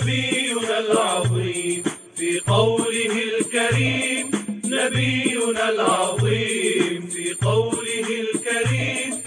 نبينا العظيم في قوله الكريم، نبينا العظيم في قوله الكريم،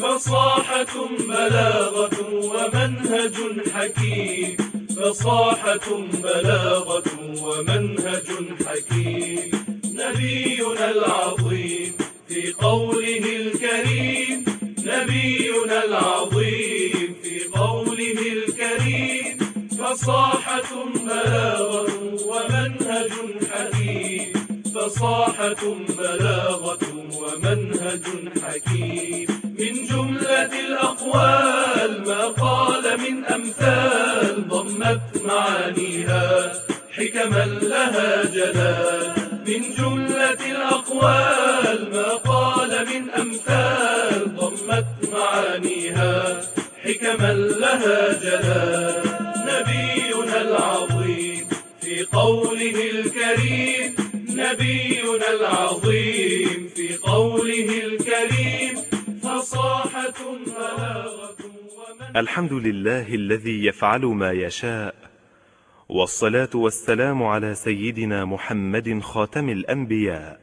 فصاحة بلاغة ومنهج حكيم، فصاحة بلاغة ومنهج حكيم. نبينا العظيم في قوله الكريم، نبينا العظيم في قوله الكريم، فصاحة بلاغة ومنهج حكيم، فصاحة بلاغة ومنهج حكيم. من جملة الأقوال ما قال من أمثال، ضمت معانيها حكما لها جلال. من جملة الأقوال ما قال من أمثال، ضمت معانيها حكما لها جلال. نبينا العظيم في قوله الكريم، نبينا العظيم في قوله الكريم، فصاحة بلاغة الحمد لله الذي يفعل ما يشاء، والصلاة والسلام على سيدنا محمد خاتم الأنبياء،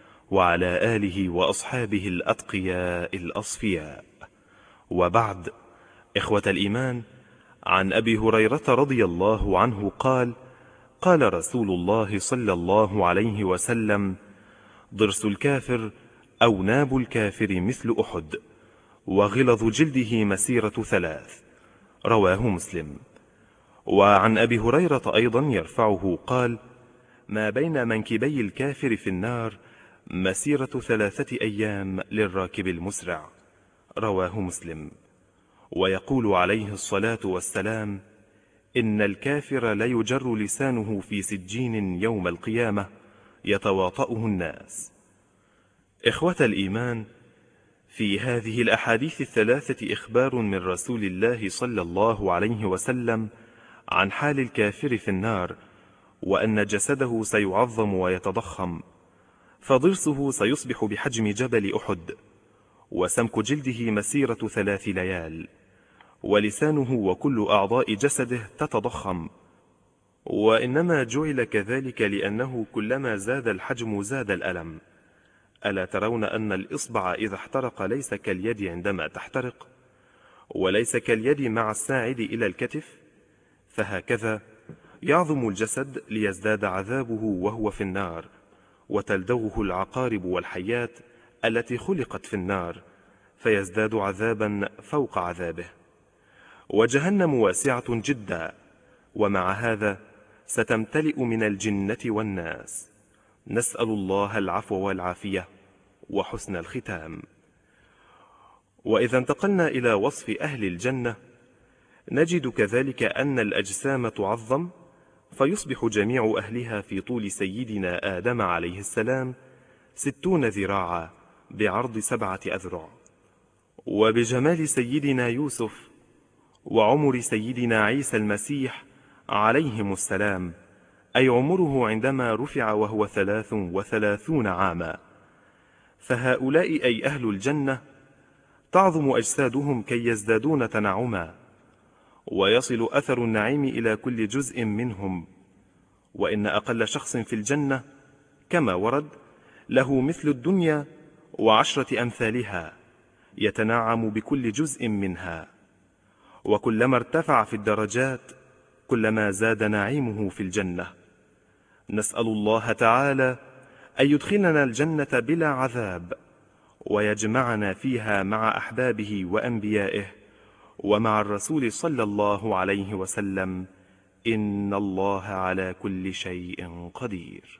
وعلى آله وأصحابه الأتقياء الأصفياء. وبعد، إخوة الإيمان، عن أبي هريرة رضي الله عنه قال: قال رسول الله صلى الله عليه وسلم: ضرس الكافر أو ناب الكافر مثل أحد، وغلظ جلده مسيرة 3. رواه مسلم. وعن أبي هريرة أيضا يرفعه قال: ما بين منكبي الكافر في النار مسيرة 3 أيام للراكب المسرع. رواه مسلم. ويقول عليه الصلاة والسلام: إن الكافر ليجر لسانه في سجين يوم القيامة يتواطؤه الناس. إخوة الإيمان، في هذه الأحاديث 3 إخبار من رسول الله صلى الله عليه وسلم عن حال الكافر في النار، وأن جسده سيعظم ويتضخم، فضرسه سيصبح بحجم جبل أحد، وسمك جلده مسيرة 3 ليال، ولسانه وكل أعضاء جسده تتضخم. وإنما جعل كذلك لأنه كلما زاد الحجم زاد الألم. ألا ترون أن الإصبع إذا احترق ليس كاليد عندما تحترق، وليس كاليد مع الساعد إلى الكتف؟ فهكذا يعظم الجسد ليزداد عذابه وهو في النار، وتلدغه العقارب والحيات التي خلقت في النار، فيزداد عذابا فوق عذابه. وجهنم واسعة جدا، ومع هذا ستمتلئ من الجنة والناس. نسأل الله العفو والعافية وحسن الختام. وإذا انتقلنا إلى وصف أهل الجنة، نجد كذلك أن الأجسام تعظم، فيصبح جميع أهلها في طول سيدنا آدم عليه السلام 60 ذراعا بعرض 7 أذرع، وبجمال سيدنا يوسف وعمر سيدنا عيسى المسيح عليهم السلام، أي عمره عندما رفع وهو 33 عاما. فهؤلاء أي أهل الجنة تعظم أجسادهم كي يزدادون تنعما، ويصل أثر النعيم إلى كل جزء منهم. وإن أقل شخص في الجنة كما ورد له مثل الدنيا و10 أمثالها، يتنعم بكل جزء منها. وكلما ارتفع في الدرجات كلما زاد نعيمه في الجنة. نسأل الله تعالى أن يدخلنا الجنة بلا عذاب، ويجمعنا فيها مع أحبابه وأنبيائه ومع الرسول صلى الله عليه وسلم، إن الله على كل شيء قدير.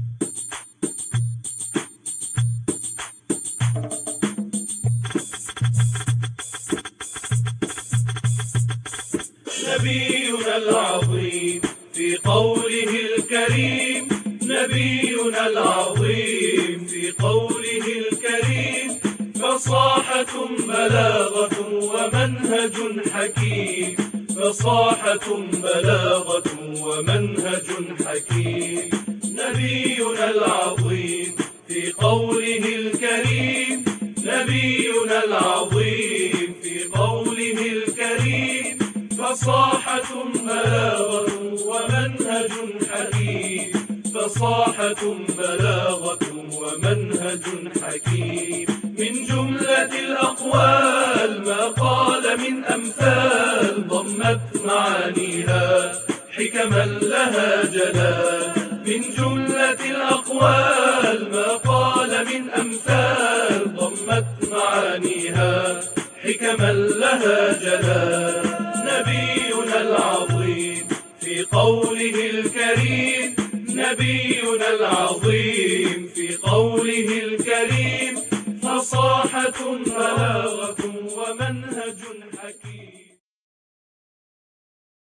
نبينا العظيم في قوله الكريم، نبينا العظيم في قوله الكريم، فصاحة بلاغة ومنهج حكيم، فصاحة بلاغة ومنهج حكيم. نبينا العظيم في قوله الكريم، نبينا العظيم في قوله الكريم، فصاحة بلاغة فصاحة بلاغة ومنهج حكيم. من جملة الأقوال ما قال من أمثال ضمت معانيها حكما لها جلال. من جملة الأقوال ما قال من أمثال ضمت معانيها حكما لها جلال. نبينا العظيم في قوله الكريم، نبينا العظيم في قوله الكريم، فصاحة بلاغة